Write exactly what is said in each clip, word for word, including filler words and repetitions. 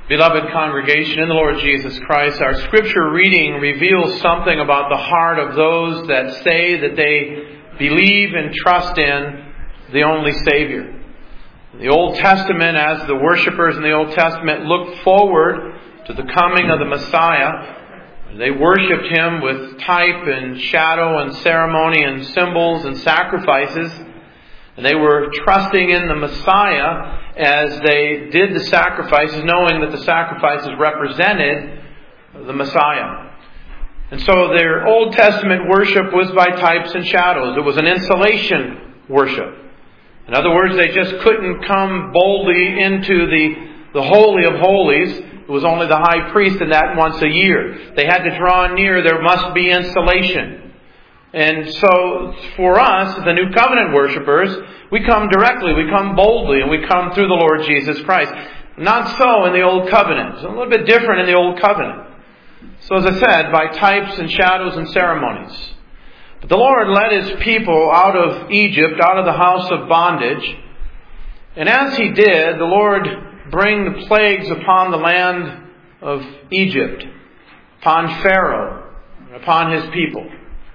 Beloved congregation in the Lord Jesus Christ, our scripture reading reveals something about the heart of those that say that they believe and trust in the only Savior. In the Old Testament, as the worshipers in the Old Testament looked forward to the coming of the Messiah, they worshipped Him with type and shadow and ceremony and symbols and sacrifices. And they were trusting in the Messiah as they did the sacrifices, knowing that the sacrifices represented the Messiah. And so their Old Testament worship was by types and shadows. It was an insulation worship. In other words, they just couldn't come boldly into the, the Holy of Holies. It was only the high priest in that once a year. They had to draw near. There must be insulation. And so for us, the New Covenant worshipers, we come directly, we come boldly, and we come through the Lord Jesus Christ. Not so in the Old Covenant. It's a little bit different in the Old Covenant. So as I said, by types and shadows and ceremonies. But the Lord led His people out of Egypt, out of the house of bondage. And as He did, the Lord bring the plagues upon the land of Egypt, upon Pharaoh, upon his people.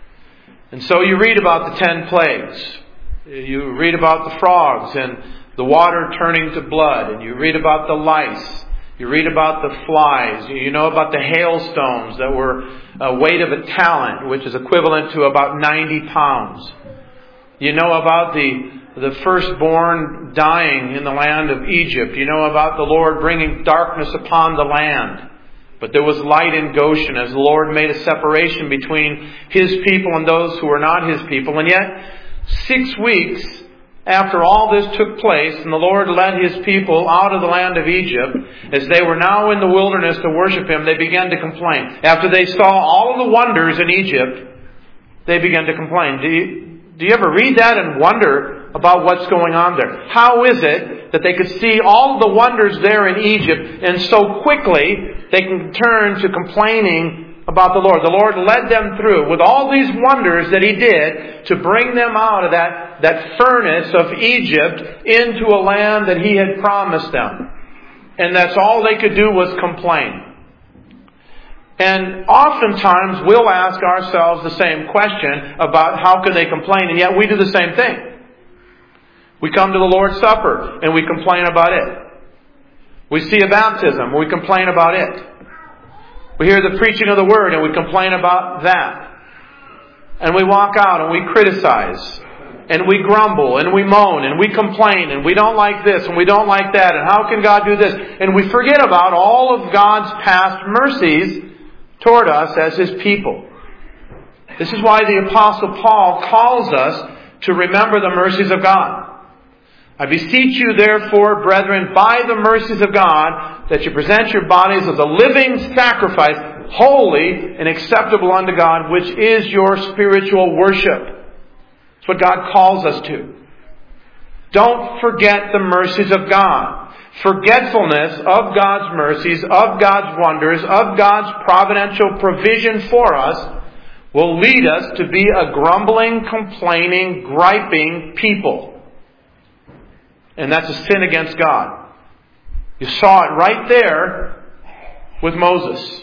And so you read about the ten plagues. You read about the frogs and the water turning to blood. And you read about the lice. You read about the flies. You know about the hailstones that were a weight of a talent, which is equivalent to about ninety pounds. You know about the, the firstborn dying in the land of Egypt. You know about the Lord bringing darkness upon the land. But there was light in Goshen as the Lord made a separation between His people and those who were not His people. And yet, six weeks after all this took place, and the Lord led His people out of the land of Egypt, as they were now in the wilderness to worship Him, they began to complain. After they saw all of the wonders in Egypt, they began to complain. Do you, do you ever read that and wonder about what's going on there? How is it that they could see all of the wonders there in Egypt, and so quickly they can turn to complaining about the Lord? The Lord led them through with all these wonders that He did to bring them out of that, that furnace of Egypt into a land that He had promised them. And that's all they could do was complain. And oftentimes we'll ask ourselves the same question about how could they complain, and yet we do the same thing. We come to the Lord's Supper and we complain about it. We see a baptism and we complain about it. We hear the preaching of the Word and we complain about that. And we walk out and we criticize. And we grumble and we moan and we complain and we don't like this and we don't like that. And how can God do this? And we forget about all of God's past mercies toward us as His people. This is why the Apostle Paul calls us to remember the mercies of God. I beseech you, therefore, brethren, by the mercies of God, that you present your bodies as a living sacrifice, holy and acceptable unto God, which is your spiritual worship. That's what God calls us to. Don't forget the mercies of God. Forgetfulness of God's mercies, of God's wonders, of God's providential provision for us will lead us to be a grumbling, complaining, griping people. And that's a sin against God. You saw it right there with Moses.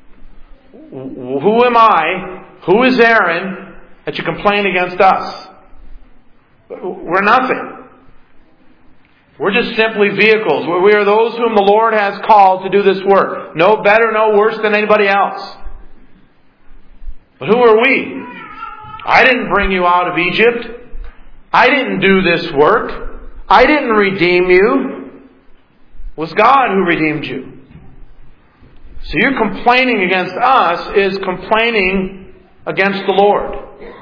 Who am I? Who is Aaron that you complain against us? We're nothing. We're just simply vehicles. We are those whom the Lord has called to do this work. No better, no worse than anybody else. But who are we? I didn't bring you out of Egypt. I didn't do this work. I didn't redeem you. It was God who redeemed you. So you're complaining against us is complaining against the Lord.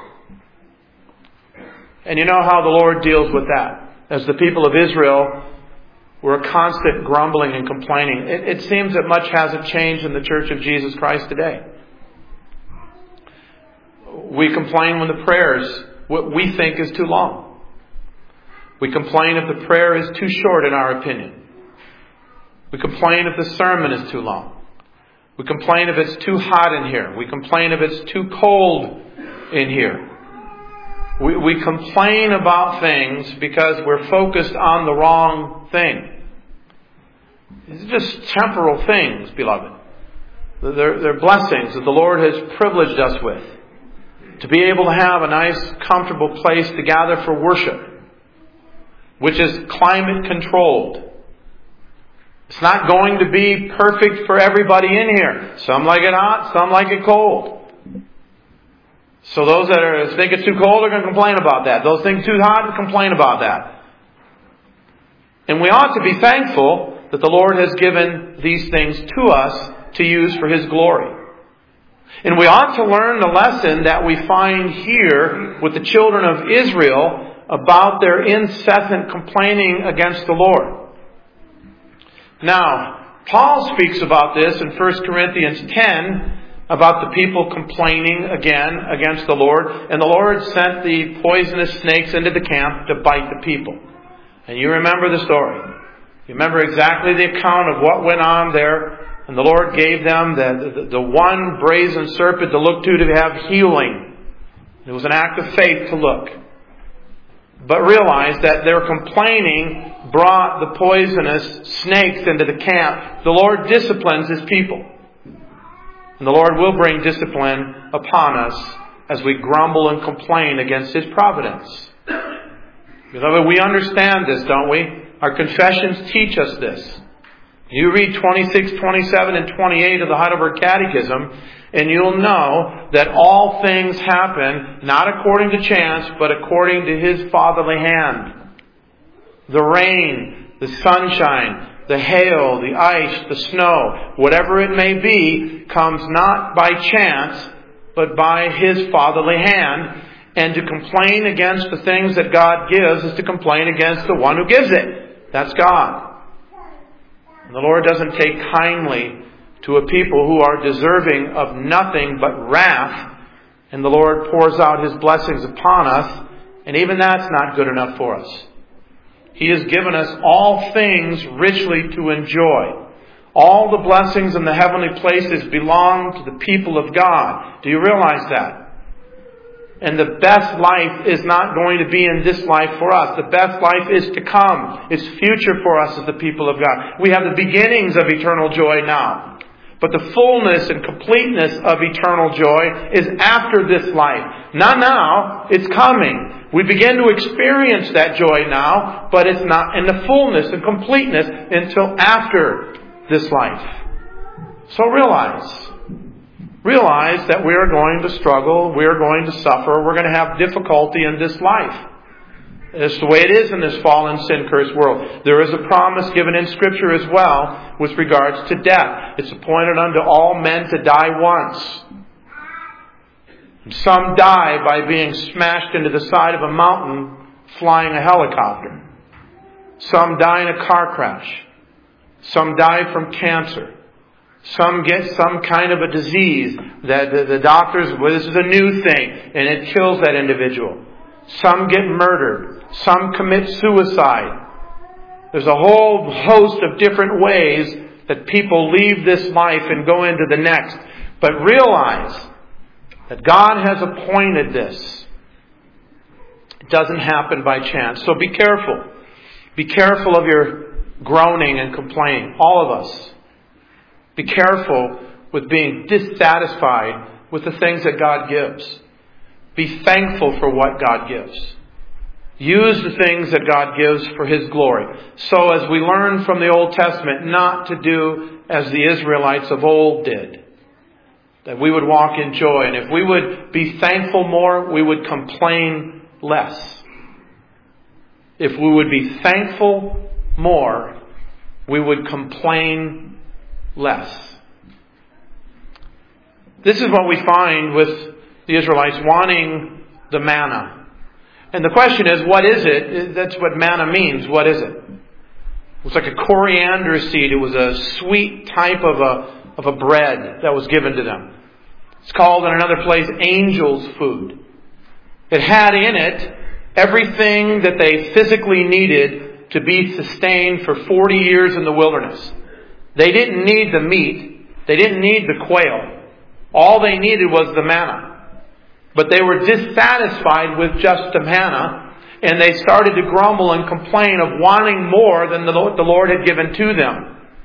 And you know how the Lord deals with that. As the people of Israel were a constant grumbling and complaining. It, it seems that much hasn't changed in the Church of Jesus Christ today. We complain when the prayers, what we think is too long. We complain if the prayer is too short in our opinion. We complain if the sermon is too long. We complain if it's too hot in here. We complain if it's too cold in here. We, we complain about things because we're focused on the wrong thing. These are just temporal things, beloved. They're, they're blessings that the Lord has privileged us with. To be able to have a nice, comfortable place to gather for worship, which is climate controlled. It's not going to be perfect for everybody in here. Some like it hot, some like it cold. So those that are, think it's too cold are going to complain about that. Those think too hot complain about that. And we ought to be thankful that the Lord has given these things to us to use for His glory. And we ought to learn the lesson that we find here with the children of Israel about their incessant complaining against the Lord. Now, Paul speaks about this in First Corinthians ten, about the people complaining again against the Lord. And the Lord sent the poisonous snakes into the camp to bite the people. And you remember the story. You remember exactly the account of what went on there. And the Lord gave them the, the, the one brazen serpent to look to to have healing. It was an act of faith to look. But realize that their complaining brought the poisonous snakes into the camp. The Lord disciplines His people. And the Lord will bring discipline upon us as we grumble and complain against His providence. Beloved, we understand this, don't we? Our confessions teach us this. You read twenty-six, twenty-seven, and twenty-eight of the Heidelberg Catechism, and you'll know that all things happen not according to chance, but according to His fatherly hand. The rain, the sunshine, the hail, the ice, the snow, whatever it may be, comes not by chance, but by His fatherly hand. And to complain against the things that God gives is to complain against the one who gives it. That's God. And the Lord doesn't take kindly to a people who are deserving of nothing but wrath. And the Lord pours out His blessings upon us. And even that's not good enough for us. He has given us all things richly to enjoy. All the blessings in the heavenly places belong to the people of God. Do you realize that? And the best life is not going to be in this life for us. The best life is to come. It's future for us as the people of God. We have the beginnings of eternal joy now. But the fullness and completeness of eternal joy is after this life. Not now, it's coming. We begin to experience that joy now, but it's not in the fullness and completeness until after this life. So realize, realize that we are going to struggle, we are going to suffer, we're going to have difficulty in this life. It's the way it is in this fallen, sin-cursed world. There is a promise given in Scripture as well with regards to death. It's appointed unto all men to die once. Some die by being smashed into the side of a mountain flying a helicopter. Some die in a car crash. Some die from cancer. Some get some kind of a disease that the, the doctors, well, this is a new thing, and it kills that individual. Some get murdered. Some commit suicide. There's a whole host of different ways that people leave this life and go into the next. But realize that God has appointed this. It doesn't happen by chance. So be careful. Be careful of your groaning and complaining. All of us. Be careful with being dissatisfied with the things that God gives. Be thankful for what God gives. Use the things that God gives for His glory. So as we learn from the Old Testament, not to do as the Israelites of old did. That we would walk in joy. And if we would be thankful more, we would complain less. If we would be thankful more, we would complain less. This is what we find with the Israelites wanting the manna. And the question is, what is it? That's what manna means. What is it? It was like a coriander seed. It was a sweet type of a, of a bread that was given to them. It's called in another place angel's food. It had in it everything that they physically needed to be sustained for forty years in the wilderness. They didn't need the meat. They didn't need the quail. All they needed was the manna. But they were dissatisfied with just the manna, and they started to grumble and complain of wanting more than the Lord had given to them.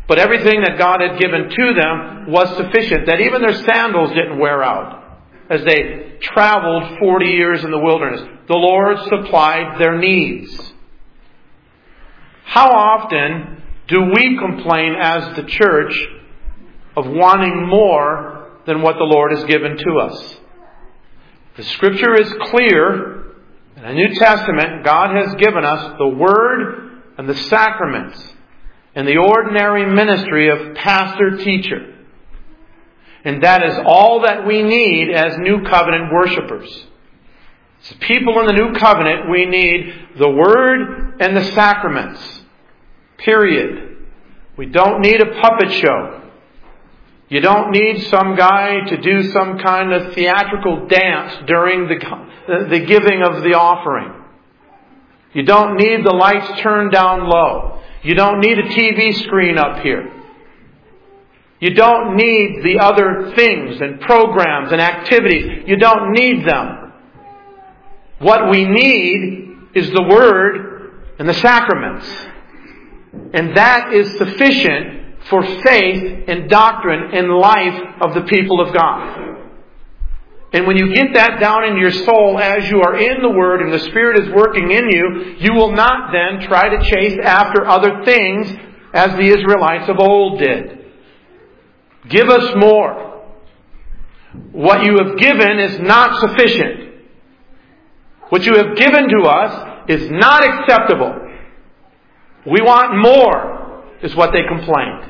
But everything that God had given to them was sufficient, that even their sandals didn't wear out as they traveled forty years in the wilderness. The Lord supplied their needs. How often do we complain as the church of wanting more than what the Lord has given to us? The Scripture is clear. In the New Testament, God has given us the Word and the sacraments and the ordinary ministry of pastor-teacher. And that is all that we need as New Covenant worshipers. As people in the New Covenant, we need the Word and the sacraments. Period. We don't need a puppet show. You don't need some guy to do some kind of theatrical dance during the, the giving of the offering. You don't need the lights turned down low. You don't need a T V screen up here. You don't need the other things and programs and activities. You don't need them. What we need is the Word and the sacraments. And that is sufficient for faith and doctrine and life of the people of God. And when you get that down in your soul as you are in the Word and the Spirit is working in you, you will not then try to chase after other things as the Israelites of old did. Give us more. What you have given is not sufficient. What you have given to us is not acceptable. We want more, is what they complained.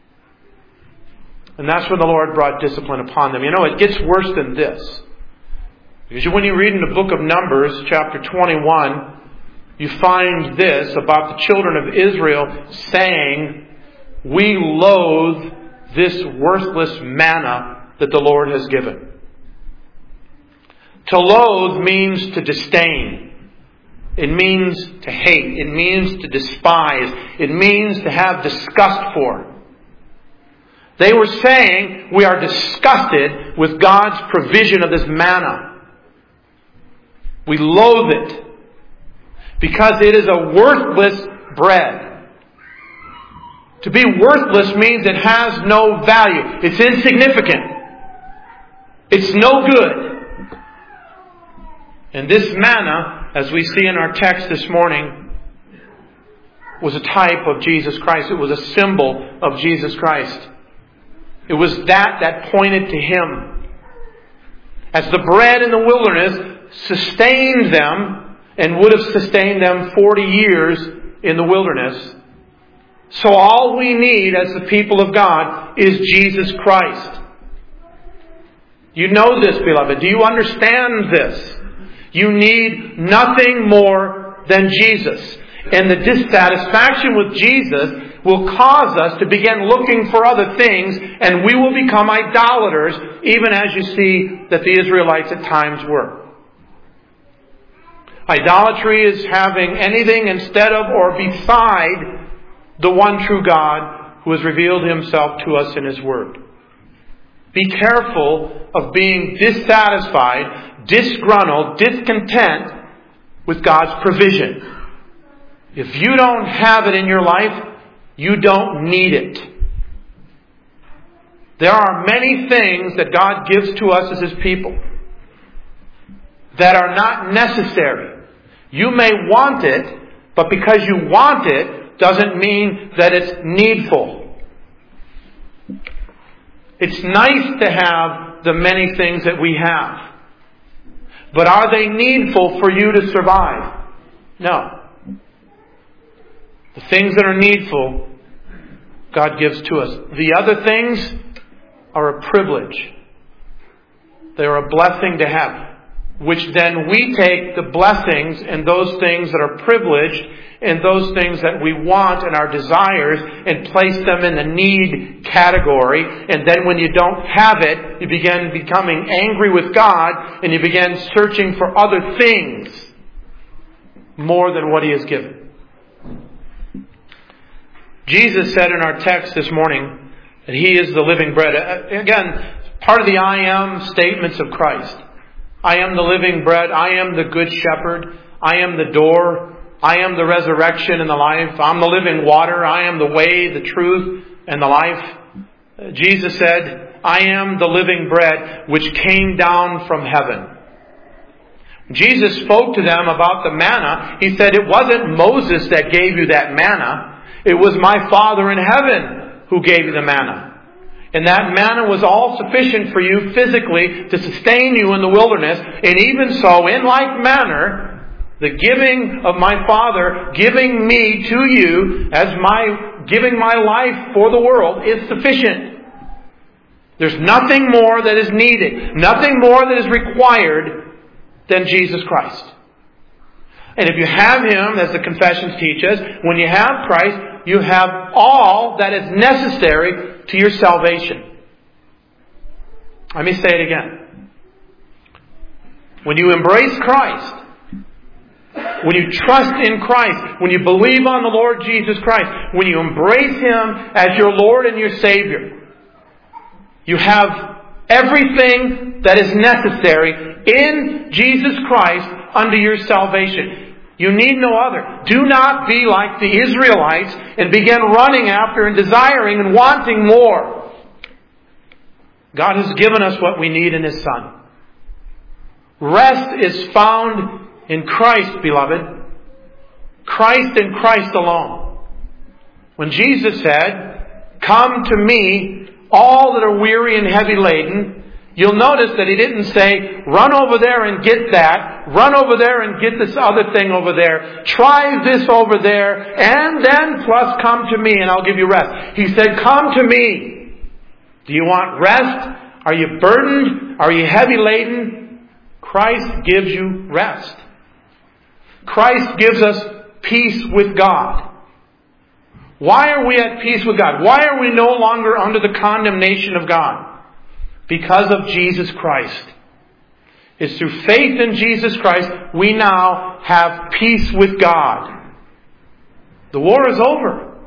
And that's when the Lord brought discipline upon them. You know, it gets worse than this. Because when you read in the book of Numbers, chapter twenty-one, you find this about the children of Israel saying, "We loathe this worthless manna that the Lord has given." To loathe means to disdain. It means to hate. It means to despise. It means to have disgust for. They were saying, we are disgusted with God's provision of this manna. We loathe it because it is a worthless bread. To be worthless means it has no value. It's insignificant. It's no good. And this manna, as we see in our text this morning, was a type of Jesus Christ. It was a symbol of Jesus Christ. It was that that pointed to Him. As the bread in the wilderness sustained them and would have sustained them forty years in the wilderness, so all we need as the people of God is Jesus Christ. You know this, beloved. Do you understand this? You need nothing more than Jesus. And the dissatisfaction with Jesus will cause us to begin looking for other things, and we will become idolaters, even as you see that the Israelites at times were. Idolatry is having anything instead of or beside the one true God who has revealed Himself to us in His Word. Be careful of being dissatisfied, disgruntled, discontent with God's provision. If you don't have it in your life, you don't need it. There are many things that God gives to us as His people that are not necessary. You may want it, but because you want it doesn't mean that it's needful. It's nice to have the many things that we have. But are they needful for you to survive? No. The things that are needful, God gives to us. The other things are a privilege. They are a blessing to have. Which then we take the blessings and those things that are privileged and those things that we want and our desires and place them in the need category. And then when you don't have it, you begin becoming angry with God and you begin searching for other things more than what He has given. Jesus said in our text this morning that He is the living bread. Again, part of the I am statements of Christ. I am the living bread. I am the good shepherd. I am the door. I am the resurrection and the life. I'm the living water. I am the way, the truth, and the life. Jesus said, I am the living bread which came down from heaven. Jesus spoke to them about the manna. He said, it wasn't Moses that gave you that manna. It was my Father in heaven who gave you the manna. And that manna was all sufficient for you physically to sustain you in the wilderness. And even so, in like manner, the giving of my Father, giving me to you as my, giving my life for the world is sufficient. There's nothing more that is needed, nothing more that is required than Jesus Christ. And if you have Him, as the confessions teach us, when you have Christ, you have all that is necessary to your salvation. Let me say it again. When you embrace Christ, when you trust in Christ, when you believe on the Lord Jesus Christ, when you embrace Him as your Lord and your Savior, you have everything that is necessary in Jesus Christ unto your salvation. You need no other. Do not be like the Israelites and begin running after and desiring and wanting more. God has given us what we need in His Son. Rest is found in Christ, beloved. Christ and Christ alone. When Jesus said, come to me, all that are weary and heavy laden, you'll notice that He didn't say, run over there and get that, run over there and get this other thing over there, try this over there, and then plus come to me and I'll give you rest. He said, come to me. Do you want rest? Are you burdened? Are you heavy laden? Christ gives you rest. Christ gives us peace with God. Why are we at peace with God? Why are we no longer under the condemnation of God? Because of Jesus Christ. It's through faith in Jesus Christ we now have peace with God. The war is over.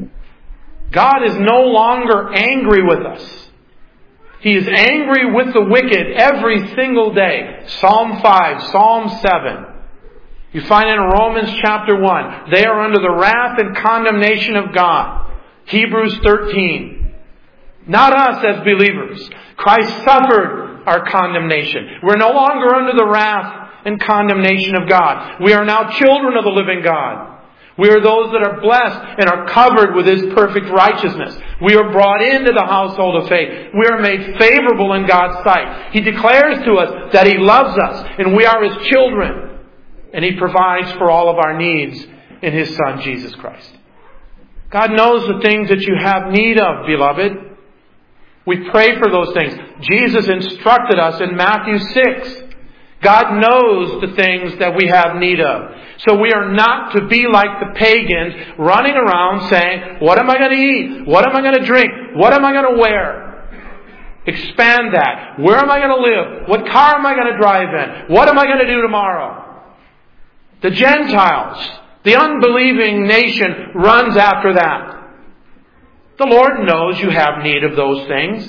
God is no longer angry with us. He is angry with the wicked every single day. Psalm five, Psalm seven. You find it in Romans chapter one. They are under the wrath and condemnation of God. Hebrews thirteen. Not us as believers. Christ suffered our condemnation. We're no longer under the wrath and condemnation of God. We are now children of the living God. We are those that are blessed and are covered with His perfect righteousness. We are brought into the household of faith. We are made favorable in God's sight. He declares to us that He loves us and we are His children. And He provides for all of our needs in His Son, Jesus Christ. God knows the things that you have need of, beloved. We pray for those things. Jesus instructed us in Matthew six. God knows the things that we have need of. So we are not to be like the pagans running around saying, what am I going to eat? What am I going to drink? What am I going to wear? Expand that. Where am I going to live? What car am I going to drive in? What am I going to do tomorrow? The Gentiles, the unbelieving nation, runs after that. The Lord knows you have need of those things.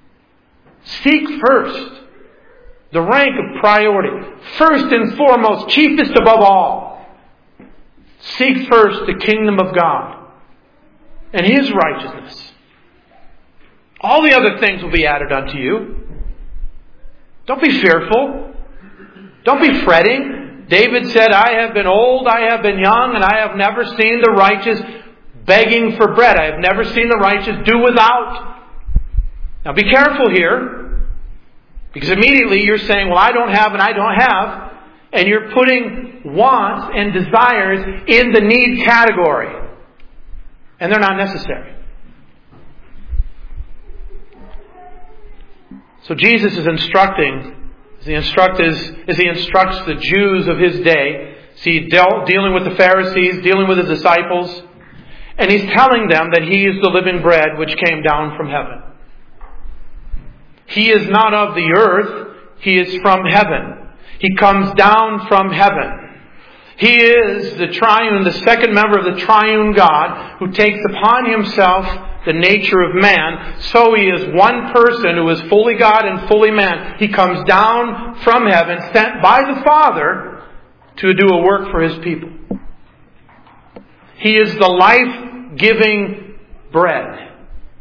Seek first the rank of priority. First and foremost, chiefest above all. Seek first the kingdom of God and His righteousness. All the other things will be added unto you. Don't be fearful. Don't be fretting. David said, I have been old, I have been young, and I have never seen the righteous begging for bread. I have never seen the righteous do without. Now be careful here, because immediately you're saying, well, I don't have and I don't have, and you're putting wants and desires in the need category. And they're not necessary. So Jesus is instructing As he, instruct his, as he instructs the Jews of His day, see, dealt, dealing with the Pharisees, dealing with His disciples, and He's telling them that He is the living bread which came down from heaven. He is not of the earth, He is from heaven. He comes down from heaven. He is the triune, the second member of the triune God, who takes upon Himself the nature of man. So He is one person who is fully God and fully man. He comes down from heaven, sent by the Father to do a work for His people. He is the life-giving bread.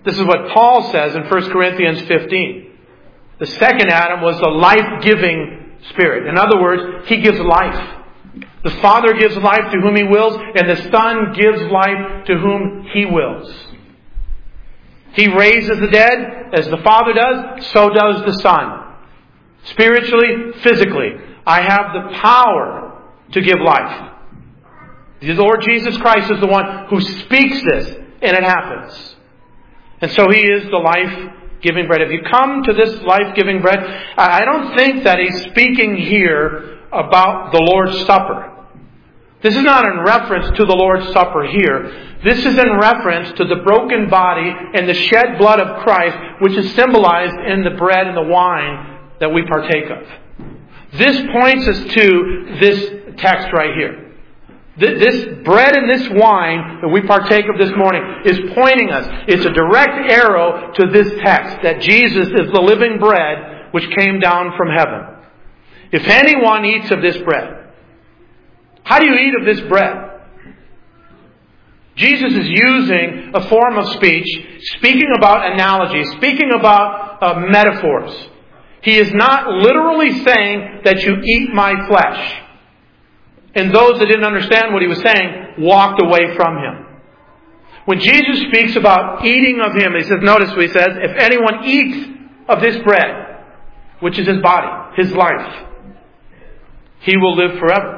This is what Paul says in First Corinthians fifteen. The second Adam was the life-giving Spirit. In other words, He gives life. The Father gives life to whom He wills, and the Son gives life to whom He wills. He raises the dead, as the Father does, so does the Son. Spiritually, physically, I have the power to give life. The Lord Jesus Christ is the one who speaks this, and it happens. And so He is the life-giving bread. If you come to this life-giving bread, I don't think that He's speaking here about the Lord's Supper. This is not in reference to the Lord's Supper here. This is in reference to the broken body and the shed blood of Christ, which is symbolized in the bread and the wine that we partake of. This points us to this text right here. This bread and this wine that we partake of this morning is pointing us. It's a direct arrow to this text, that Jesus is the living bread which came down from heaven. If anyone eats of this bread, how do you eat of this bread? Jesus is using a form of speech, speaking about analogies, speaking about uh, metaphors. He is not literally saying that you eat my flesh. And those that didn't understand what He was saying walked away from Him. When Jesus speaks about eating of Him, He says, notice what He says, if anyone eats of this bread, which is His body, His life, he will live forever.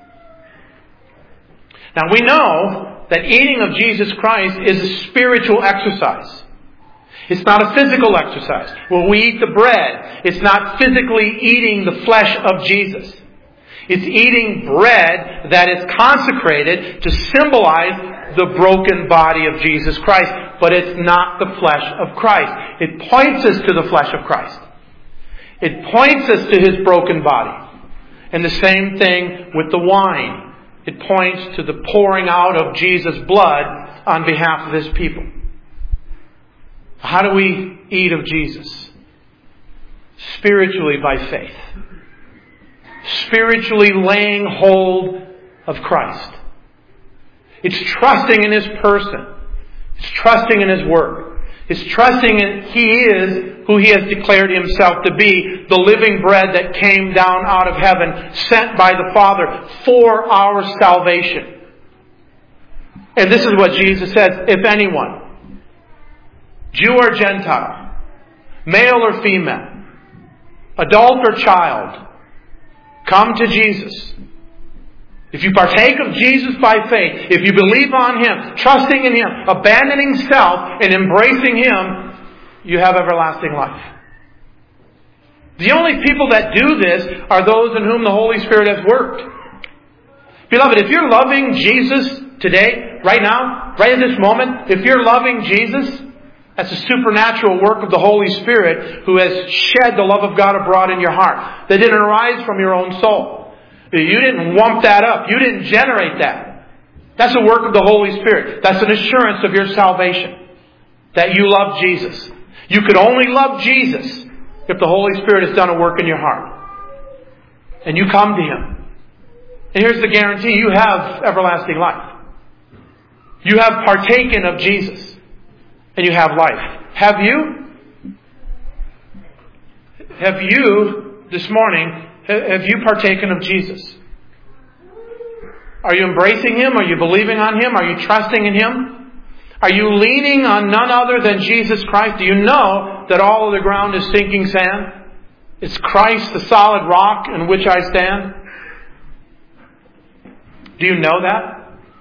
Now we know that eating of Jesus Christ is a spiritual exercise. It's not a physical exercise. When we eat the bread, it's not physically eating the flesh of Jesus. It's eating bread that is consecrated to symbolize the broken body of Jesus Christ. But it's not the flesh of Christ. It points us to the flesh of Christ. It points us to His broken body. And the same thing with the wine. It points to the pouring out of Jesus' blood on behalf of His people. How do we eat of Jesus? Spiritually by faith. Spiritually laying hold of Christ. It's trusting in His person. It's trusting in His work. It's trusting in He is who He has declared Himself to be, the living bread that came down out of heaven, sent by the Father for our salvation. And this is what Jesus says, if anyone, Jew or Gentile, male or female, adult or child, come to Jesus. If you partake of Jesus by faith, if you believe on Him, trusting in Him, abandoning self and embracing Him, you have everlasting life. The only people that do this are those in whom the Holy Spirit has worked. Beloved, if you're loving Jesus today, right now, right at this moment, if you're loving Jesus, that's a supernatural work of the Holy Spirit who has shed the love of God abroad in your heart. That didn't arise from your own soul. You didn't wump that up. You didn't generate that. That's a work of the Holy Spirit. That's an assurance of your salvation. That you love Jesus. You could only love Jesus if the Holy Spirit has done a work in your heart. And you come to Him. And here's the guarantee. You have everlasting life. You have partaken of Jesus. And you have life. Have you? Have you, this morning, have you partaken of Jesus? Are you embracing Him? Are you believing on Him? Are you trusting in Him? Are you leaning on none other than Jesus Christ? Do you know that all of the ground is sinking sand? Is Christ the solid rock in which I stand? Do you know that?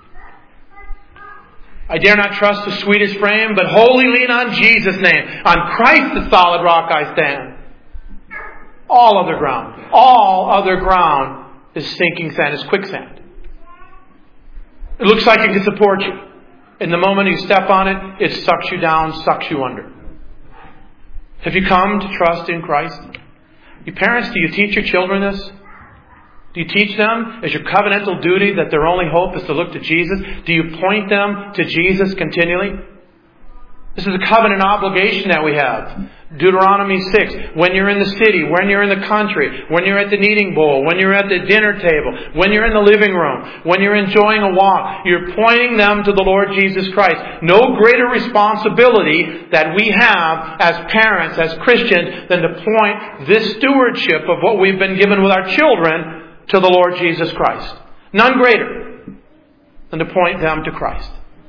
I dare not trust the sweetest frame, but wholly lean on Jesus' name. On Christ the solid rock I stand. All other ground, all other ground is sinking sand, is quicksand. It looks like it can support you. In the moment you step on it, it sucks you down, sucks you under. Have you come to trust in Christ? You parents, do you teach your children this? Do you teach them as your covenantal duty that their only hope is to look to Jesus? Do you point them to Jesus continually? This is a covenant obligation that we have. Deuteronomy six, when you're in the city, when you're in the country, when you're at the kneading bowl, when you're at the dinner table, when you're in the living room, when you're enjoying a walk, you're pointing them to the Lord Jesus Christ. No greater responsibility that we have as parents, as Christians, than to point this stewardship of what we've been given with our children to the Lord Jesus Christ. None greater than to point them to Christ.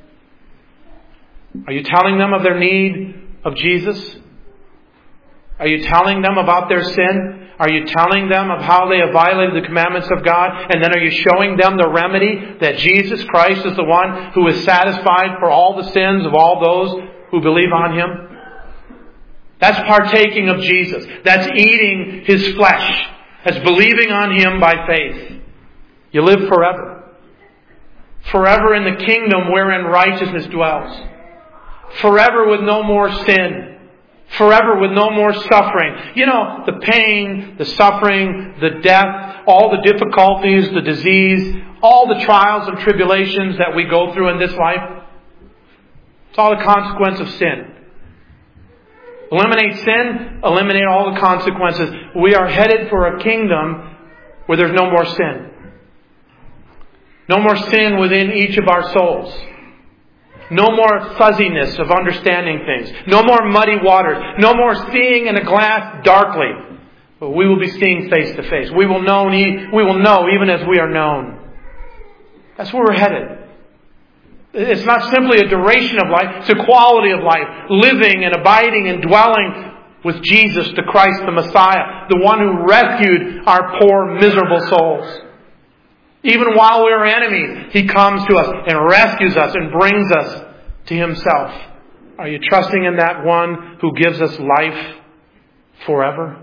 Are you telling them of their need of Jesus? Are you telling them about their sin? Are you telling them of how they have violated the commandments of God? And then are you showing them the remedy that Jesus Christ is the one who is satisfied for all the sins of all those who believe on Him? That's partaking of Jesus. That's eating His flesh. That's believing on Him by faith. You live forever. Forever in the kingdom wherein righteousness dwells. Forever with no more sin. Forever with no more suffering. You know, the pain, the suffering, the death, all the difficulties, the disease, all the trials and tribulations that we go through in this life. It's all the consequence of sin. Eliminate sin, eliminate all the consequences. We are headed for a kingdom where there's no more sin. No more sin within each of our souls. No more fuzziness of understanding things. No more muddy waters. No more seeing in a glass darkly. But we will be seeing face to face. We will know, we will know even as we are known. That's where we're headed. It's not simply a duration of life. It's a quality of life. Living and abiding and dwelling with Jesus, the Christ, the Messiah. The one who rescued our poor, miserable souls. Even while we are enemies, He comes to us and rescues us and brings us to Himself. Are you trusting in that one who gives us life forever?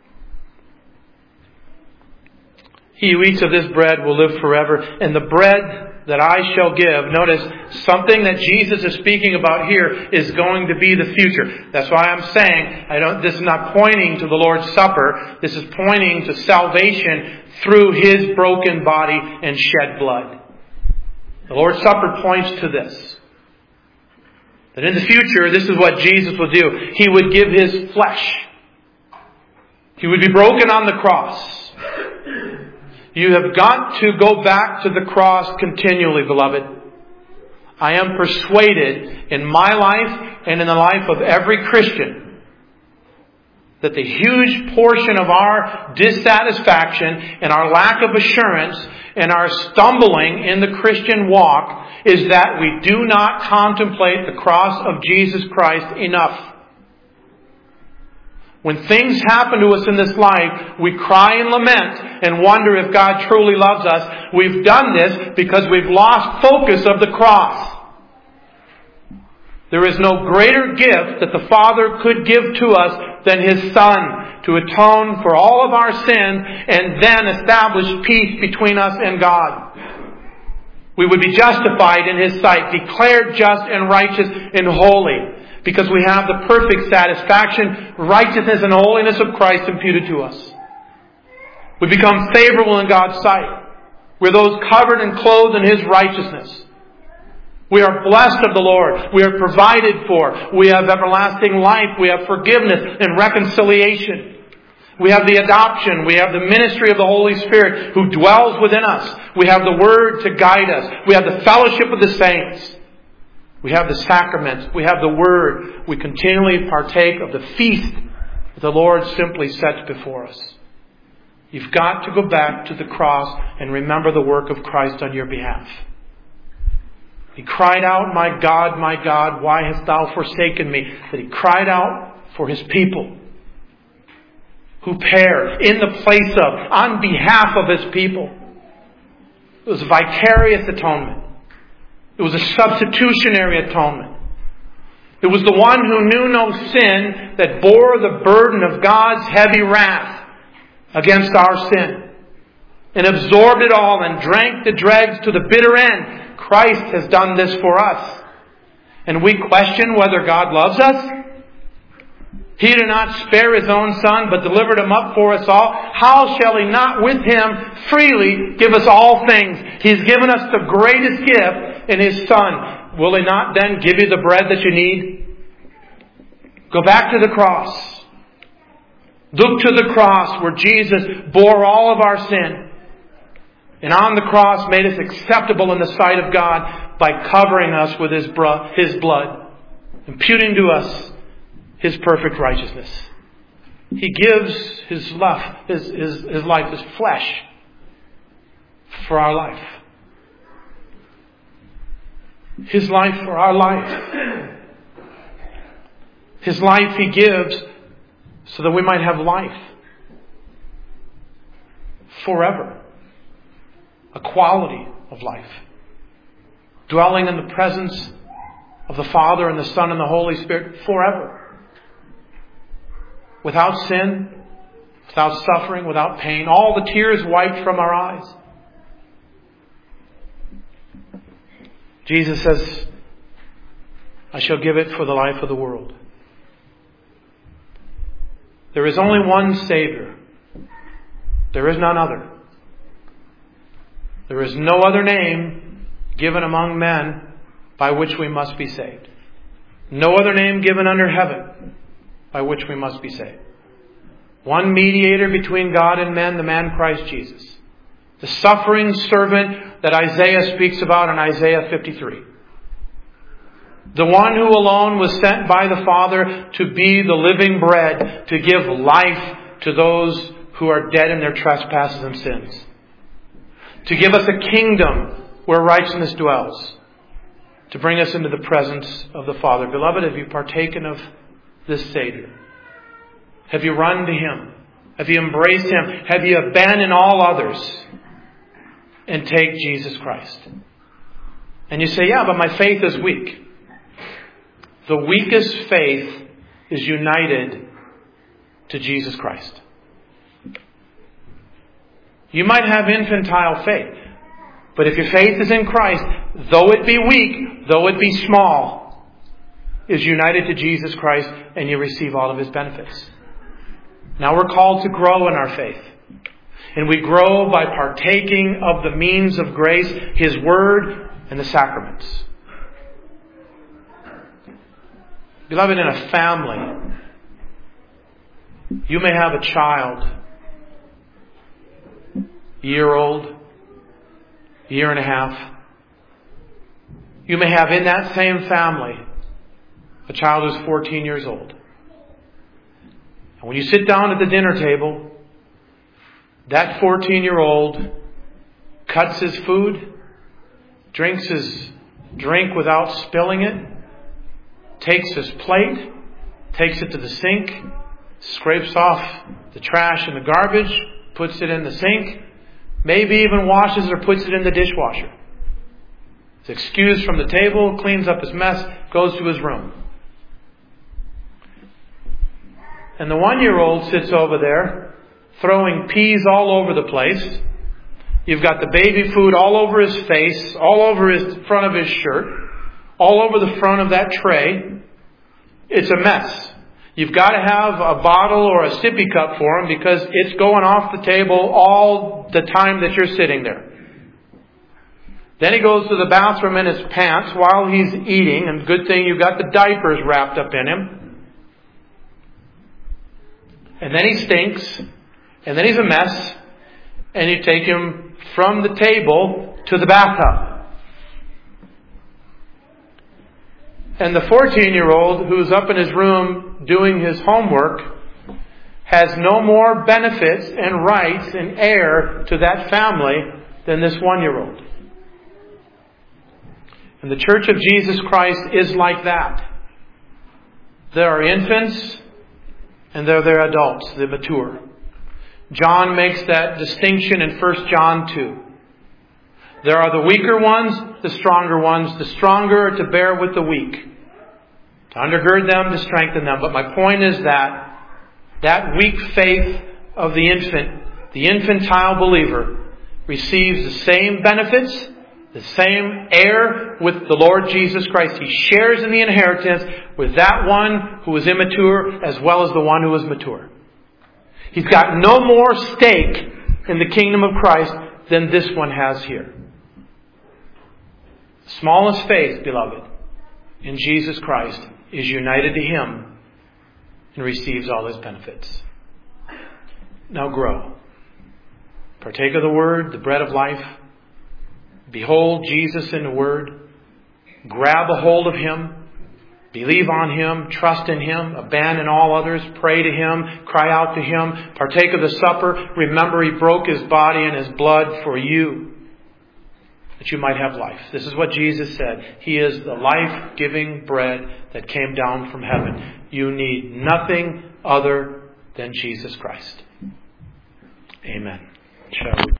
He who eats of this bread will live forever. And the bread that I shall give, notice, something that Jesus is speaking about here is going to be the future. That's why I'm saying, I don't, this is not pointing to the Lord's Supper. This is pointing to salvation through His broken body and shed blood. The Lord's Supper points to this. That in the future, this is what Jesus would do. He would give His flesh. He would be broken on the cross. You have got to go back to the cross continually, beloved. I am persuaded in my life and in the life of every Christian that the huge portion of our dissatisfaction and our lack of assurance and our stumbling in the Christian walk is that we do not contemplate the cross of Jesus Christ enough. When things happen to us in this life, we cry and lament and wonder if God truly loves us. We've done this because we've lost focus of the cross. There is no greater gift that the Father could give to us than His Son to atone for all of our sins and then establish peace between us and God. We would be justified in His sight, declared just and righteous and holy, because we have the perfect satisfaction, righteousness, and holiness of Christ imputed to us. We become favorable in God's sight. We're those covered and clothed in His righteousness. We are blessed of the Lord. We are provided for. We have everlasting life. We have forgiveness and reconciliation. We have the adoption. We have the ministry of the Holy Spirit who dwells within us. We have the Word to guide us. We have the fellowship of the saints. We have the sacraments. We have the Word. We continually partake of the feast that the Lord simply sets before us. You've got to go back to the cross and remember the work of Christ on your behalf. He cried out, "My God, my God, why hast thou forsaken me?" That He cried out for His people who perish in the place of, on behalf of His people. It was a vicarious atonement. It was a substitutionary atonement. It was the one who knew no sin that bore the burden of God's heavy wrath against our sin and absorbed it all and drank the dregs to the bitter end. Christ has done this for us. And we question whether God loves us. He did not spare His own Son, but delivered Him up for us all. How shall He not with Him freely give us all things? He's given us the greatest gift in His Son. Will He not then give you the bread that you need? Go back to the cross. Look to the cross where Jesus bore all of our sin. And on the cross made us acceptable in the sight of God by covering us with His blood, imputing to us His perfect righteousness. He gives His life, His, His, His life, His flesh for our life. His life for our life. His life He gives so that we might have life forever. A quality of life. Dwelling in the presence of the Father and the Son and the Holy Spirit forever. Without sin, without suffering, without pain. All the tears wiped from our eyes. Jesus says, I shall give it for the life of the world. There is only one Savior. There is none other. There is no other name given among men by which we must be saved. No other name given under heaven by which we must be saved. One mediator between God and men, the man Christ Jesus. The suffering servant that Isaiah speaks about in Isaiah fifty-three. The one who alone was sent by the Father to be the living bread, to give life to those who are dead in their trespasses and sins. To give us a kingdom where righteousness dwells. To bring us into the presence of the Father. Beloved, have you partaken of this Savior? Have you run to Him? Have you embraced Him? Have you abandoned all others and take Jesus Christ? And you say, yeah, but my faith is weak. The weakest faith is united to Jesus Christ. You might have infantile faith, but if your faith is in Christ, though it be weak, though it be small, is united to Jesus Christ and you receive all of His benefits. Now we're called to grow in our faith. And we grow by partaking of the means of grace, His Word, and the sacraments. Beloved, in a family, you may have a child, year old, year and a half. You may have in that same family a child who's fourteen years old. And when you sit down at the dinner table, that fourteen-year-old cuts his food, drinks his drink without spilling it, takes his plate, takes it to the sink, scrapes off the trash and the garbage, puts it in the sink, maybe even washes or puts it in the dishwasher. He's excused from the table, cleans up his mess, goes to his room. And the one-year-old sits over there, throwing peas all over the place. You've got the baby food all over his face, all over his front of his shirt, all over the front of that tray. It's a mess. You've got to have a bottle or a sippy cup for him because it's going off the table all the time that you're sitting there. Then he goes to the bathroom in his pants while he's eating, and good thing you've got the diapers wrapped up in him. And then he stinks, and then he's a mess, and you take him from the table to the bathtub. And the fourteen-year-old who's up in his room doing his homework has no more benefits and rights and heir to that family than this one-year-old. And the Church of Jesus Christ is like that. There are infants and there are there adults, the mature. John makes that distinction in First John two. There are the weaker ones, the stronger ones. The stronger are to bear with the weak, to undergird them, to strengthen them. But my point is that that weak faith of the infant, the infantile believer, receives the same benefits, the same heir with the Lord Jesus Christ. He shares in the inheritance with that one who is immature as well as the one who is mature. He's got no more stake in the kingdom of Christ than this one has here. Smallest faith, beloved, in Jesus Christ is united to Him and receives all His benefits. Now grow. Partake of the Word, the bread of life. Behold Jesus in the Word. Grab a hold of Him. Believe on Him. Trust in Him. Abandon all others. Pray to Him. Cry out to Him. Partake of the supper. Remember He broke His body and His blood for you, that you might have life. This is what Jesus said. He is the life-giving bread that came down from heaven. You need nothing other than Jesus Christ. Amen. Shall we?